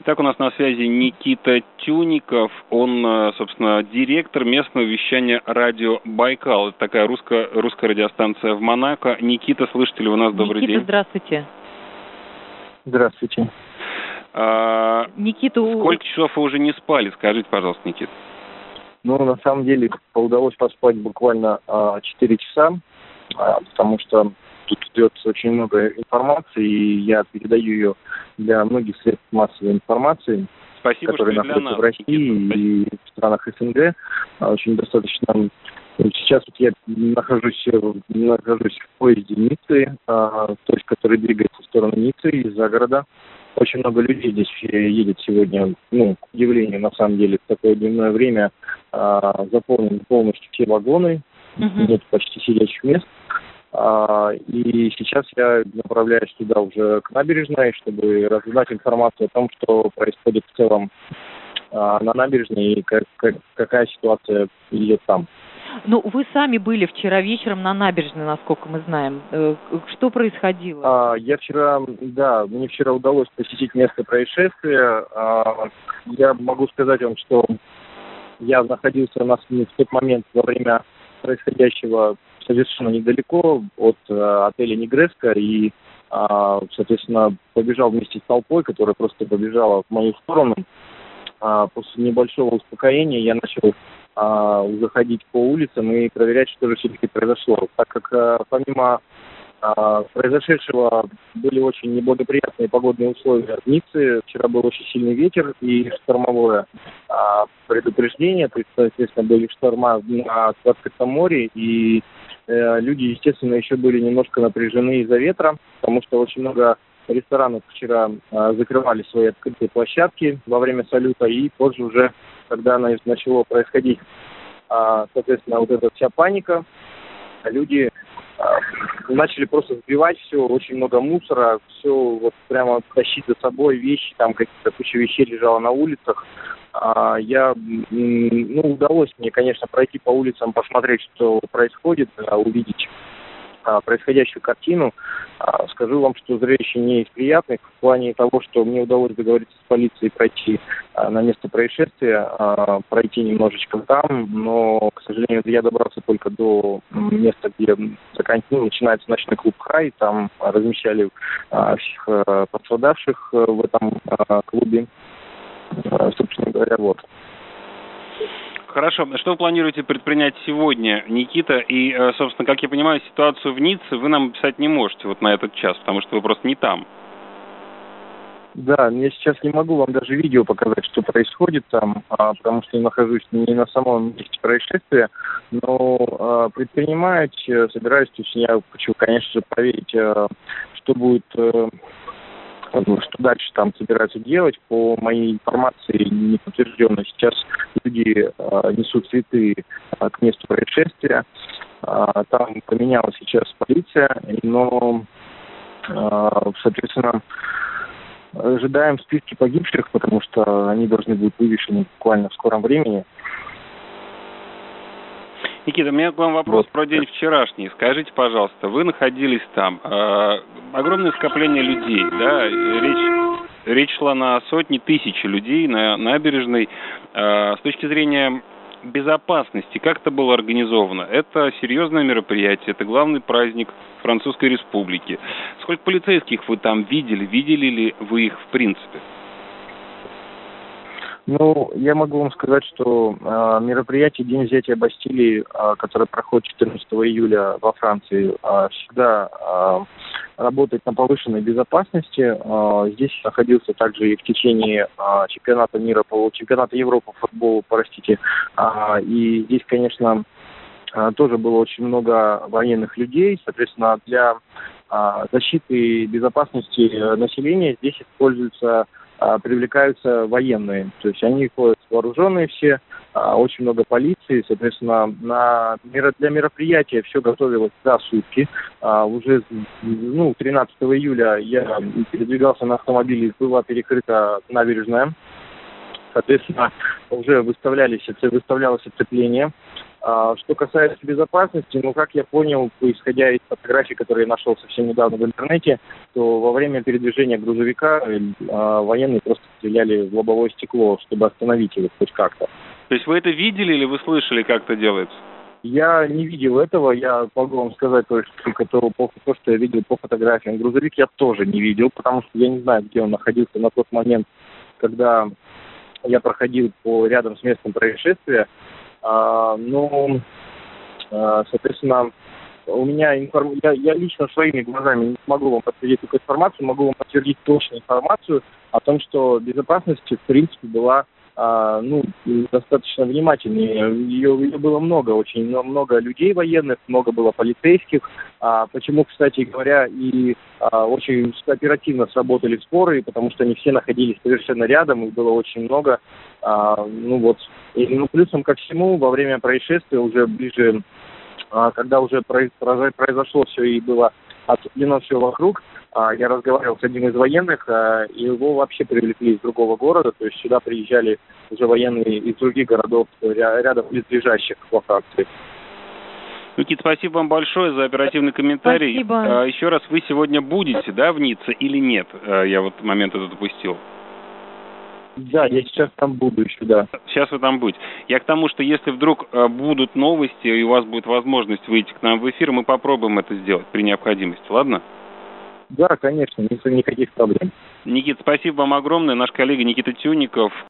Так, у нас на связи Никита Тюников, он, собственно, директор местного вещания радио «Байкал». Это такая русская радиостанция в Монако. Никита, слышите ли вы нас? Добрый день. Никита, здравствуйте. Здравствуйте. Никита, сколько часов вы уже не спали? Скажите, пожалуйста, Никита. Ну, на самом деле, удалось поспать буквально 4 часа, потому что тут идет очень много информации, и я передаю ее для многих средств массовой информации, Спасибо, которые находятся в России и в странах СНГ. Очень достаточно. Сейчас вот я нахожусь в поезде Ниццы, то есть который двигается в сторону Ниццы из-за города. Очень много людей здесь едет сегодня, к удивлению, на самом деле, в такое дневное время заполнены полностью все вагоны, нет почти сидячих мест. И сейчас я направляюсь туда уже к набережной, чтобы разузнать информацию о том, что происходит в целом на набережной и какая ситуация идет там. Ну, вы сами были вчера вечером на набережной, насколько мы знаем. Что происходило? Мне вчера удалось посетить место происшествия. Я могу сказать вам, что я находился в тот момент во время происходящего совершенно недалеко от отеля «Негреска» и, соответственно, побежал вместе с толпой, которая просто побежала в мою сторону. После небольшого успокоения я начал заходить по улицам и проверять, что же все-таки произошло. Так как помимо произошедшего были очень неблагоприятные погодные условия в Ницце, вчера был очень сильный ветер и штормовое предупреждение, то есть, соответственно, были шторма на открытом море, и люди, естественно, еще были немножко напряжены из-за ветра, потому что очень много ресторанов вчера закрывали свои открытые площадки во время салюта, и позже уже, когда начало происходить, соответственно, вот эта вся паника, люди начали просто сбивать все, очень много мусора, все вот прямо тащить за собой, вещи, там какие-то куча вещей лежала на улицах. Удалось мне, конечно, пройти по улицам, посмотреть, что происходит, увидеть происходящую картину. Скажу вам, что зрелище не из приятных в плане того, что мне удалось договориться с полицией пройти на место происшествия, пройти немножечко там, но, к сожалению, я добрался только до места, где начинается ночной клуб «Хай», там размещали всех пострадавших в этом клубе, собственно говоря, вот. Хорошо. Что вы планируете предпринять сегодня, Никита? И, собственно, как я понимаю, ситуацию в Ницце вы нам описать не можете вот на этот час, потому что вы просто не там. Да, я сейчас не могу вам даже видео показать, что происходит там, потому что я нахожусь не на самом месте происшествия, но собираюсь, то есть я хочу, конечно же, проверить, что будет... что дальше там собираются делать. По моей информации неподтвержденной, сейчас люди несут цветы к месту происшествия. Там поменялась сейчас полиция, но, соответственно, ожидаем списки погибших, потому что они должны будут вывешены буквально в скором времени. Никита, у меня к вам вопрос про день вчерашний. Скажите, пожалуйста, вы находились там, огромное скопление людей, да, речь шла на сотни тысяч людей на набережной. С точки зрения безопасности, как это было организовано? Это серьезное мероприятие, это главный праздник Французской Республики. Сколько полицейских вы там видели? Видели ли вы их в принципе? Я могу вам сказать, что мероприятие День взятия Бастилии, которое проходит 14 июля во Франции, всегда работает на повышенной безопасности. Здесь находился также и в течение чемпионата Европы по футболу, и здесь, конечно, тоже было очень много военных людей. Соответственно, для защиты и безопасности населения здесь привлекаются военные, то есть они ходят вооруженные все, очень много полиции, соответственно, для мероприятия все готовилось за сутки. Уже 13 июля я передвигался на автомобиле, была перекрыта набережная, соответственно, уже выставлялось оцепление. Что касается безопасности, как я понял, исходя из фотографий, которые я нашел совсем недавно в интернете, то во время передвижения грузовика военные просто стреляли в лобовое стекло, чтобы остановить его хоть как-то. То есть вы это видели или вы слышали, как это делается? Я не видел этого, я могу вам сказать только то, что я видел по фотографиям. Грузовик я тоже не видел, потому что я не знаю, где он находился на тот момент, когда я проходил рядом с местом происшествия. Соответственно, у меня я лично своими глазами не смогу вам подтвердить такую информацию, могу вам подтвердить точную информацию о том, что безопасность, в принципе, была достаточно внимательнее. Ее было много, очень много людей военных, много было полицейских. Почему, кстати говоря, и очень оперативно сработали споры, потому что они все находились совершенно рядом, их было очень много. Плюсом ко всему, во время происшествия уже ближе, когда уже произошло все и было отцеплено все вокруг, я разговаривал с одним из военных, и его вообще привлекли из другого города, то есть сюда приезжали уже военные из других городов, рядом близлежащих по фракции. Никита, спасибо вам большое за оперативный комментарий. Спасибо. Еще раз, вы сегодня будете, да, в Ницце или нет? Я вот момент этот упустил. Да, я сейчас там буду еще, да. Сейчас вы там будете. Я к тому, что если вдруг будут новости, и у вас будет возможность выйти к нам в эфир, мы попробуем это сделать при необходимости, ладно? Да, конечно, никаких проблем. Никита, спасибо вам огромное. Наш коллега Никита Тюнников